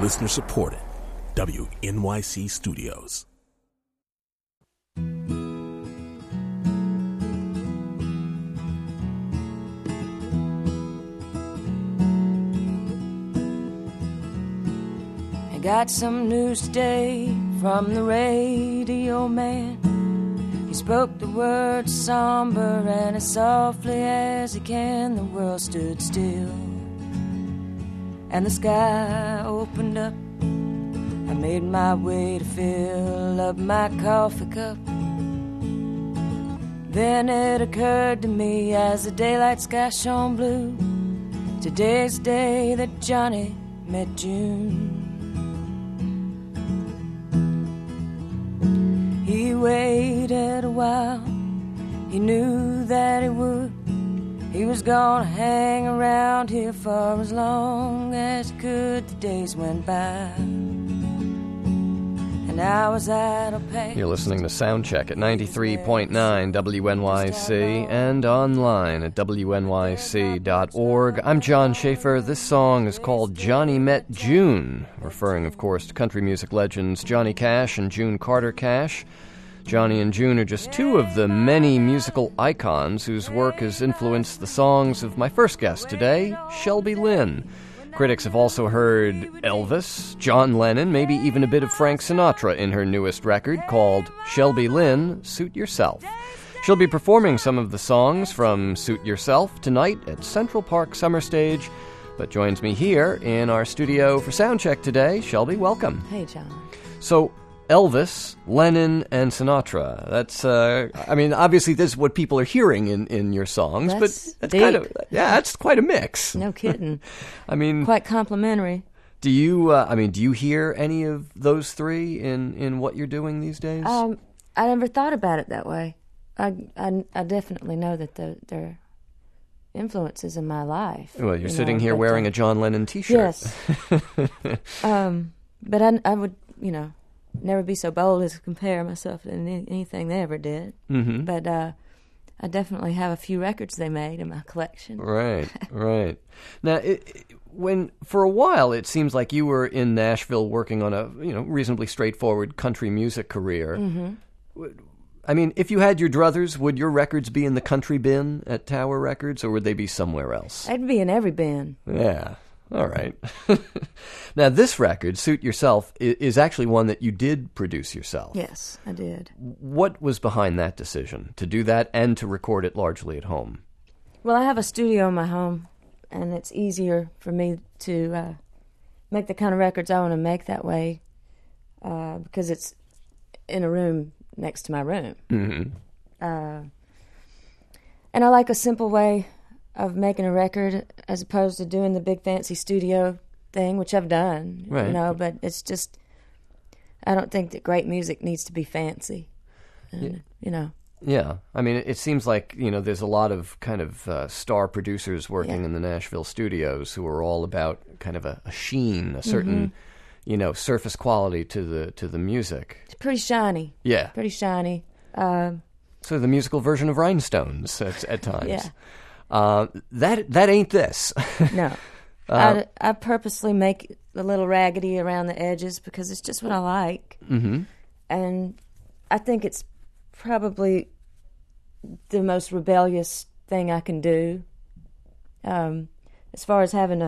Listener supported. WNYC Studios. I got some news today from the radio man. He spoke the words somber and as softly as he can. The world stood still and the sky opened up. I made my way to fill up my coffee cup. Then it occurred to me as the daylight sky shone blue, today's the day that Johnny met June. He waited a while, he knew that he would. He was gonna hang around here for as long as he could. The days went by, and I was out of pay. You're listening to Soundcheck at 93.9 WNYC and online at WNYC.org. I'm John Schaefer. This song is called Johnny Met June, referring, of course, to country music legends Johnny Cash and June Carter Cash. Johnny and June are just two of the many musical icons whose work has influenced the songs of my first guest today, Shelby Lynne. Critics have also heard Elvis, John Lennon, maybe even a bit of Frank Sinatra in her newest record called Shelby Lynne, Suit Yourself. She'll be performing some of the songs from Suit Yourself tonight at Central Park Summer Stage, but joins me here in our studio for Soundcheck today. Shelby, welcome. Hey, John. So, Elvis, Lennon, and Sinatra. That's, obviously this is what people are hearing in your songs, That's but deep. That's quite a mix. No kidding. I mean, quite complimentary. do you hear any of those three in what you're doing these days? I never thought about it that way. I definitely know that they're influences in my life. Well, you're sitting here wearing a John Lennon T-shirt. Yes. But I would, never be so bold as to compare myself to anything they ever did. Mm-hmm. But I definitely have a few records they made in my collection. Right. Now, for a while, it seems like you were in Nashville working on a reasonably straightforward country music career. Mm-hmm. I mean, if you had your druthers, would your records be in the country bin at Tower Records, or would they be somewhere else? I'd be in every bin. Yeah. All right. Now, this record, Suit Yourself, is actually one that you did produce yourself. Yes, I did. What was behind that decision, to do that and to record it largely at home? Well, I have a studio in my home, and it's easier for me to make the kind of records I want to make that way because it's in a room next to my room. Mm-hmm. And I like a simple way of making a record as opposed to doing the big fancy studio thing, which I've done, right. But it's just, I don't think that great music needs to be fancy, and, Yeah, I mean, it seems like, there's a lot of kind of star producers working in the Nashville studios who are all about kind of a sheen, a certain, surface quality to the music. It's pretty shiny. Yeah. Pretty shiny. So the musical version of Rhinestones at times. Yeah. That ain't this. No. I purposely make a little raggedy around the edges because it's just what I like. Mm-hmm. And I think it's probably the most rebellious thing I can do. As far as having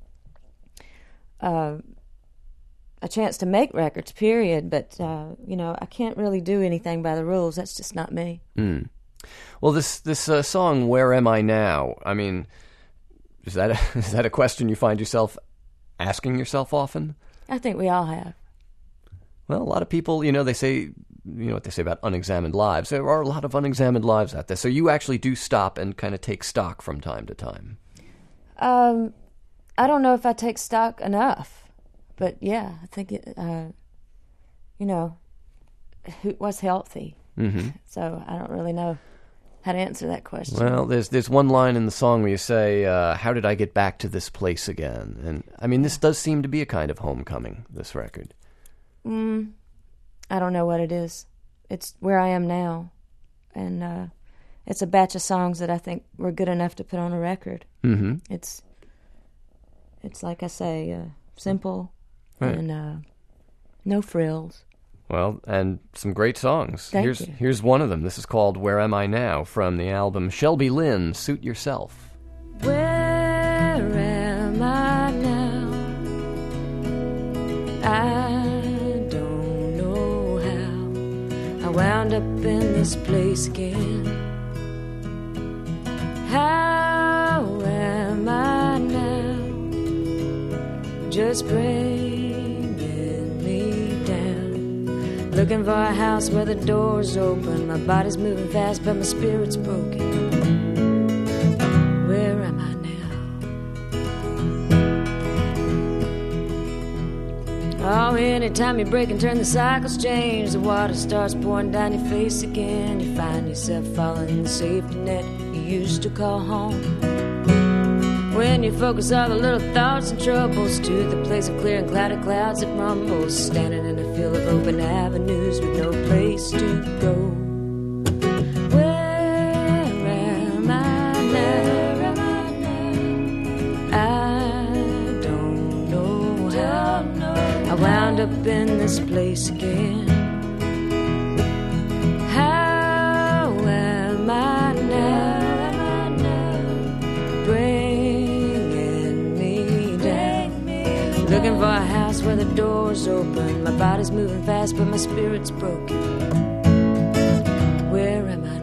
a chance to make records, period. But, I can't really do anything by the rules. That's just not me. Mm. Well, this song, Where Am I Now? I mean, is that a question you find yourself asking yourself often? I think we all have. Well, a lot of people, they say, what they say about unexamined lives. There are a lot of unexamined lives out there. So you actually do stop and kind of take stock from time to time. I don't know if I take stock enough, but yeah, I think it, what's healthy. Mm-hmm. So I don't really know how to answer that question. Well, there's one line in the song where you say, how did I get back to this place again? And, I mean, this does seem to be a kind of homecoming, this record. I don't know what it is. It's where I am now. And it's a batch of songs that I think were good enough to put on a record. Mm-hmm. It's like I say, simple, Right. And no frills. Well, and some great songs. Thank you. Here's one of them. This is called Where Am I Now from the album Shelby Lynne, Suit Yourself. Where am I now? I don't know how I wound up in this place again. How am I now? Just bringing me down. Looking for a house where the door's open. My body's moving fast, but my spirit's broken. Where am I now? Oh, anytime you break and turn, the cycles change. The water starts pouring down your face again. You find yourself falling in the safety net you used to call home. When you focus all the little thoughts and troubles to the place of clear and cloudy clouds that rumble, standing in a field of open avenues with no place to go. Where am I now? I don't know how I wound up in this place again. How am I now? Bringing me down. Looking for a house where the door's open. My body's moving fast, but my spirit's broken. Where am I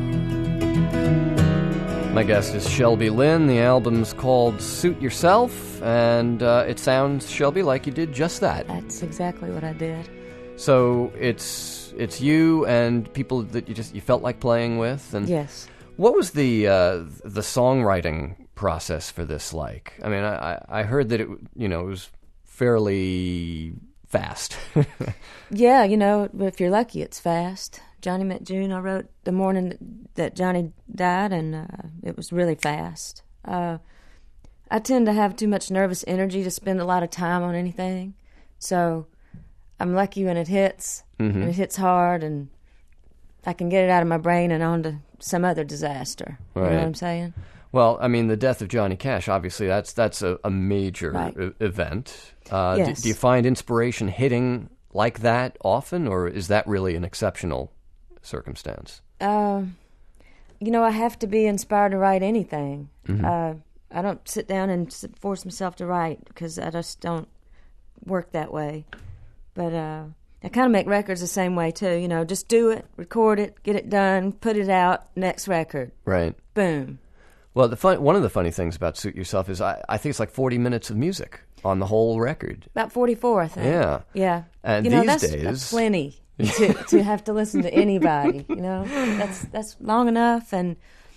now? My guest is Shelby Lynne. The album's called Suit Yourself, and it sounds, Shelby, like you did just that. That's exactly what I did. So it's you and people that you felt like playing with, and Yes. What was the songwriting process for this like? I mean, I heard that it was fairly fast. Yeah, if you're lucky, it's fast. Johnny Met June, I wrote the morning that Johnny died, and it was really fast. I tend to have too much nervous energy to spend a lot of time on anything, so I'm lucky when it hits, and it hits hard, and I can get it out of my brain and onto some other disaster. Right. You know what I'm saying? Well, I mean, the death of Johnny Cash, obviously, that's a major Right. Event. Yes. Do you find inspiration hitting like that often, or is that really an exceptional circumstance? I have to be inspired to write anything. I don't sit down and force myself to write because I just don't work that way. But I kind of make records the same way, too. Just do it, record it, get it done, put it out, next record. Right. Boom. Well, one of the funny things about Suit Yourself is I think it's like 40 minutes of music on the whole record. About 44, I think. Yeah. Yeah. And that's days... plenty to have to listen to anybody, That's long enough, and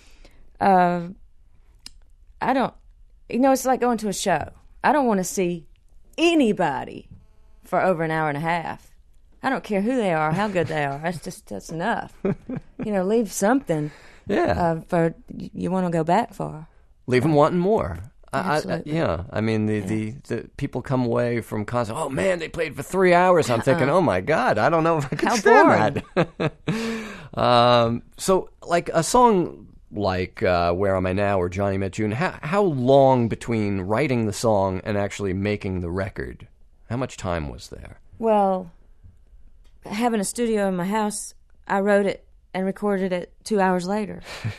I don't... it's like going to a show. I don't want to see anybody for over an hour and a half. I don't care who they are, how good they are. That's enough. Leave something. Yeah. For you want to go back for. Leave them wanting more. Absolutely. I mean, the people come away from concert. Oh man, they played for 3 hours. I'm thinking, oh my God, I don't know if I could stand that. So, like a song like "Where Am I Now" or "Johnny Met June," how long between writing the song and actually making the record? How much time was there? Well, having a studio in my house, I wrote it and recorded it 2 hours later.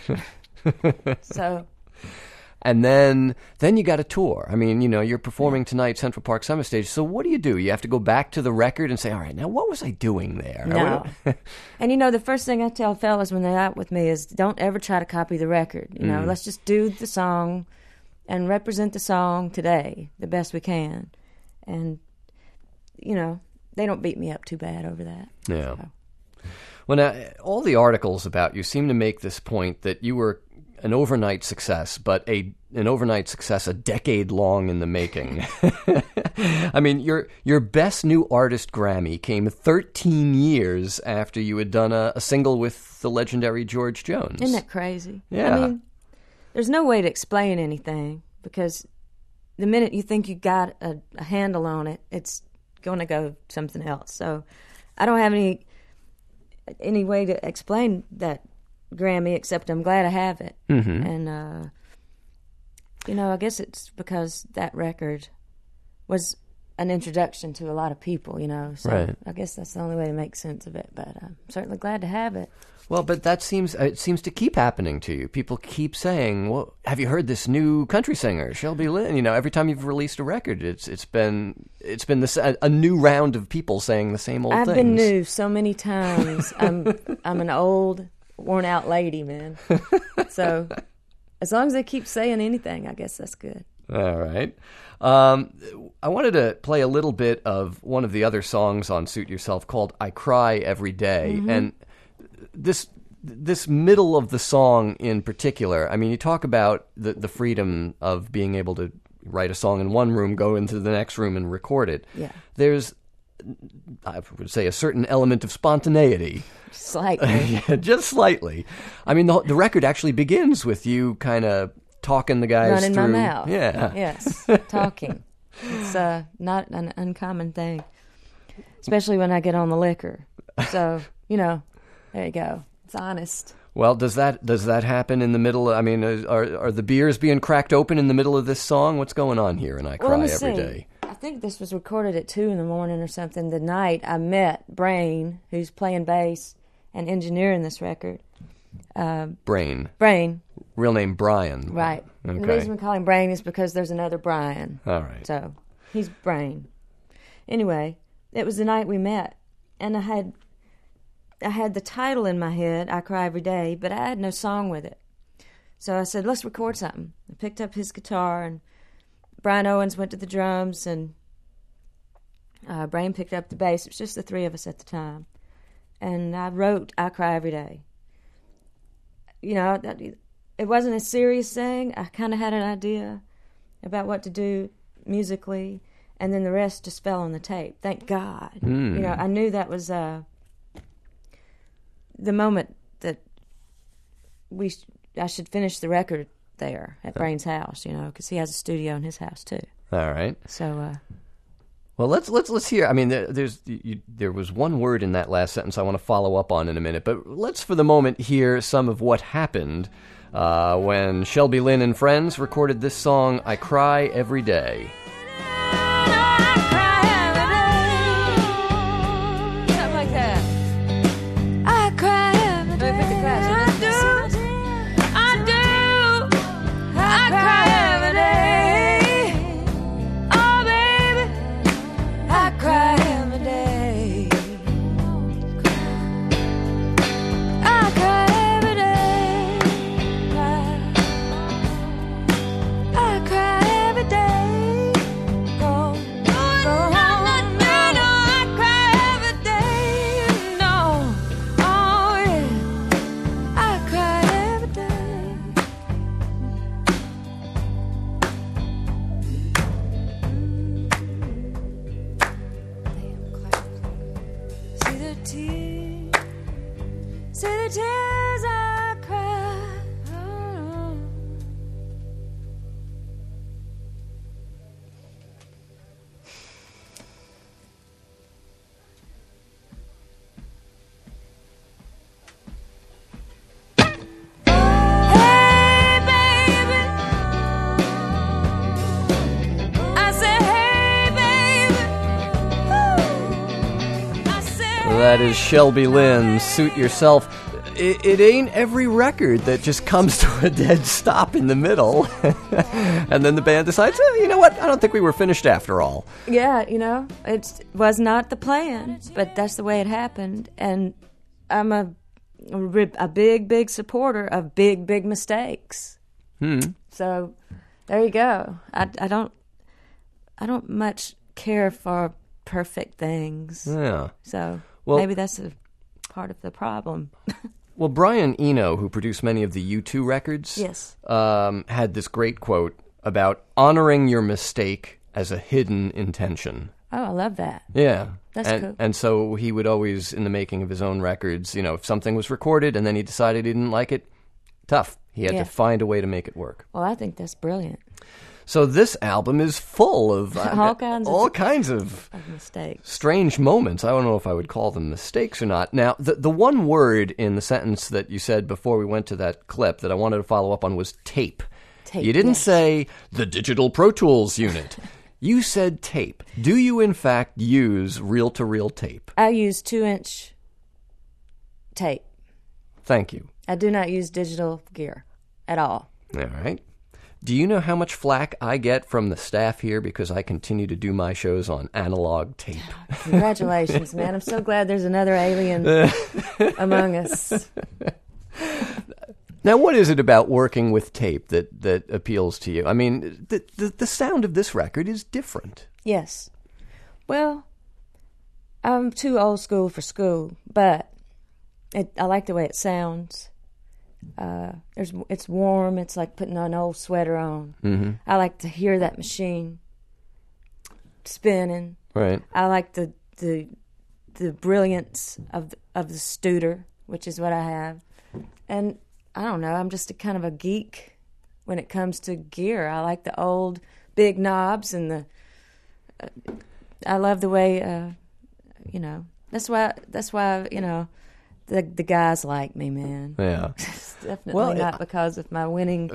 So, and then you got a tour. I mean, you're performing tonight, Central Park Summer Stage. So what do? You have to go back to the record and say, all right, now what was I doing there? No. And the first thing I tell fellas when they're out with me is don't ever try to copy the record. Let's just do the song and represent the song today the best we can. And, they don't beat me up too bad over that. Yeah. So. Well, now, all the articles about you seem to make this point that you were an overnight success, but an overnight success a decade long in the making. I mean, your Best New Artist Grammy came 13 years after you had done a single with the legendary George Jones. Isn't that crazy? Yeah. I mean, there's no way to explain anything because the minute you think you got a handle on it, it's going to go something else. So I don't have any way to explain that Grammy except I'm glad I have it. And I guess it's because that record was an introduction to a lot of people, you know. So Right. I guess that's the only way to make sense of it. But I'm certainly glad to have it. Well, but it seems to keep happening to you. People keep saying, "Well, have you heard this new country singer, Shelby Lynn?" You know, every time you've released a record, it's been a new round of people saying the same old things. I've been new so many times. I'm an old, worn out lady, man. So as long as they keep saying anything, I guess that's good. All right. I wanted to play a little bit of one of the other songs on Suit Yourself called "I Cry Every Day," and this middle of the song in particular, I mean, you talk about the freedom of being able to write a song in one room, go into the next room and record it. Yeah. There's, I would say, a certain element of spontaneity. Slightly. Yeah, just slightly. I mean, the record actually begins with you kind of talking the guys Running through. my mouth. Yeah. Yes. Talking. It's not an uncommon thing, especially when I get on the liquor. So, you know, there you go. It's honest. Well, does that happen in the middle? I mean, are the beers being cracked open in the middle of this song? What's going on here? And I cry every day. I think this was recorded at 2 a.m. or something. The night I met Brain, who's playing bass and engineering this record. Brain. Real name Brian. Right. Okay. The reason we call him Brain is because there's another Brian. All right. So he's Brain. Anyway, it was the night we met, and I had the title in my head, I Cry Every Day, but I had no song with it. So I said, let's record something. I picked up his guitar, and Brian Owens went to the drums, and Brain picked up the bass. It was just the three of us at the time. And I wrote I Cry Every Day. You know, it wasn't a serious thing. I kind of had an idea about what to do musically, and then the rest just fell on the tape. Thank God. You know, I knew that was the moment that I should finish the record there at Brain's house, you know, because he has a studio in his house too. All right. So, well, let's hear. I mean, there was one word in that last sentence I want to follow up on in a minute, but let's for the moment hear some of what happened when Shelby Lynn and friends recorded this song, "I Cry Every Day." That is Shelby Lynn, Suit Yourself. It ain't every record that just comes to a dead stop in the middle. And then the band decides, you know what, I don't think we were finished after all. Yeah, you know, it was not the plan, but that's the way it happened. And I'm a big supporter of big mistakes. So there you go. I don't much care for perfect things. Yeah. So well, maybe that's a part of the problem. Well, Brian Eno, who produced many of the U2 records, yes, had this great quote about honoring your mistake as a hidden intention. Oh, I love that. Yeah. That's cool. And so he would always, in the making of his own records, you know, if something was recorded and then he decided he didn't like it, tough. He had to find a way to make it work. Well, I think that's brilliant. So this album is full of all kinds of mistakes, strange moments. I don't know if I would call them mistakes or not. Now, the one word in the sentence that you said before we went to that clip that I wanted to follow up on was tape. You didn't say the Digital Pro Tools unit. You said tape. Do you, in fact, use reel-to-reel tape? I use 2-inch tape. Thank you. I do not use digital gear at all. All right. Do you know how much flack I get from the staff here because I continue to do my shows on analog tape? Congratulations, man. I'm so glad there's another alien among us. Now, what is it about working with tape that appeals to you? I mean, the sound of this record is different. Yes. Well, I'm too old school for school, but I like the way it sounds. It's warm. It's like putting an old sweater on. Mm-hmm. I like to hear that machine spinning. Right. I like the brilliance of the Studer, which is what I have. And I don't know. I'm just a kind of a geek when it comes to gear. I like the old big knobs and I love the way. That's why the guys like me, man. Yeah. It's definitely not because of my winning,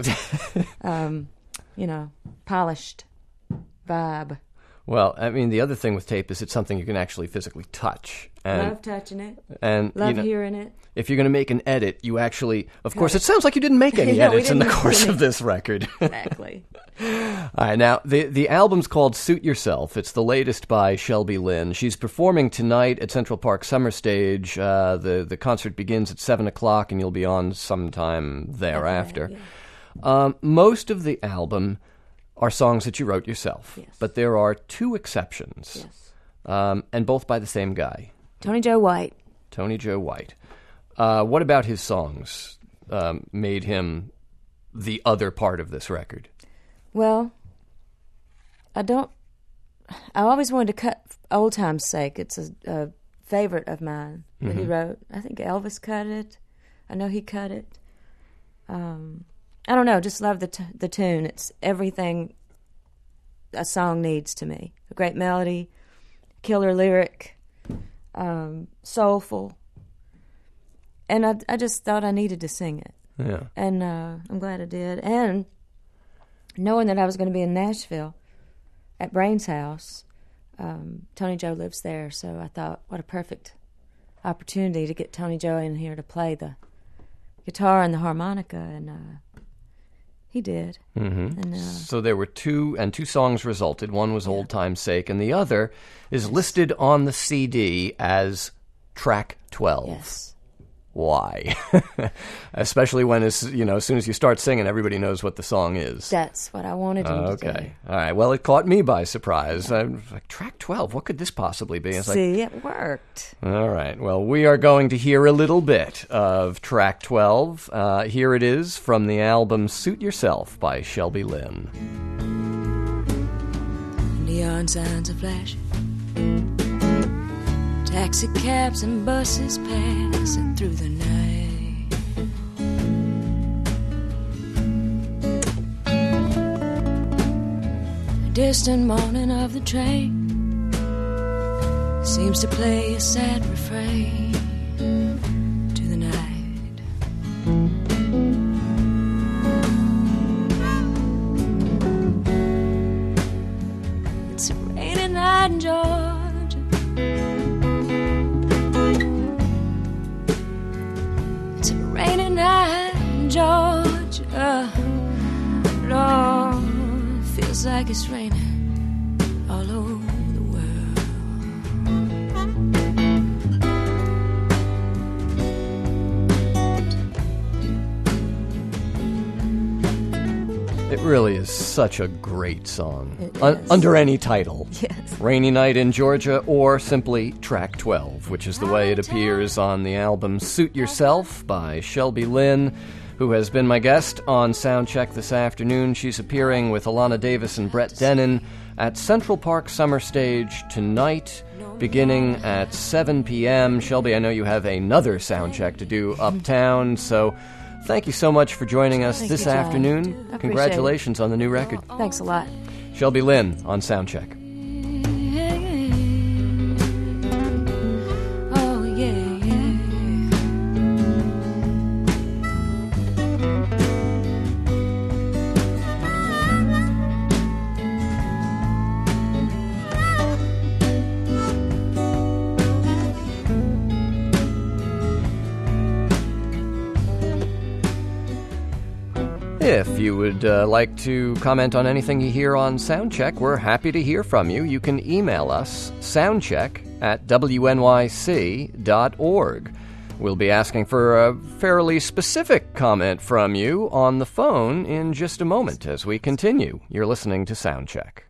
polished vibe. Well, I mean, the other thing with tape is it's something you can actually physically touch. And, love touching it. And love hearing it. If you're going to make an edit, you actually, of course, it sounds like you didn't make any edits in the course of this record. Exactly. All right, now, the album's called Suit Yourself. It's the latest by Shelby Lynne. She's performing tonight at Central Park Summer Stage. The concert begins at 7 o'clock, and you'll be on sometime thereafter. Yeah. Most of the album are songs that you wrote yourself, yes. But there are two exceptions, yes. And both by the same guy. Tony Joe White. Tony Joe White. What about his songs made him the other part of this record? Well, I always wanted to cut Old Time's Sake. It's a favorite of mine that he wrote. I think Elvis cut it. I know he cut it. I don't know, just love the tune. It's everything a song needs to me. A great melody, killer lyric, soulful. And I just thought I needed to sing it. Yeah. And I'm glad I did. And knowing that I was going to be in Nashville at Brain's house, Tony Joe lives there, so I thought, what a perfect opportunity to get Tony Joe in here to play the guitar and the harmonica, and he did. Mm-hmm. And, so there were two songs resulted. One was Old Time's Sake, and the other is listed on the CD as track 12. Yes. Why? Especially when, as soon as you start singing, everybody knows what the song is. That's what I wanted him to do. Okay. All right. Well, it caught me by surprise. I'm like, track 12, what could this possibly be? It worked. All right. Well, we are going to hear a little bit of track 12. Here it is from the album Suit Yourself by Shelby Lynne. Neon signs are flashing. Taxi cabs and buses passing through the night. A distant moaning of the train seems to play a sad refrain to the night. It's a rainy night in Georgia. Rainy night in Georgia, Lord, feels like it's raining all over the world. It really is such a great song. Under any title. Yes. Rainy Night in Georgia, or simply Track 12, which is the way it appears on the album Suit Yourself by Shelby Lynne, who has been my guest on Soundcheck this afternoon. She's appearing with Alana Davis and Brett Dennen at Central Park Summer Stage tonight, beginning at 7 p.m. Shelby, I know you have another Soundcheck to do uptown, so thank you so much for joining us this afternoon. Congratulations on the new record. Thanks a lot. Shelby Lynne on Soundcheck. Oh, yeah. If you would like to comment on anything you hear on Soundcheck, we're happy to hear from you. You can email us, soundcheck@wnyc.org. We'll be asking for a fairly specific comment from you on the phone in just a moment as we continue. You're listening to Soundcheck.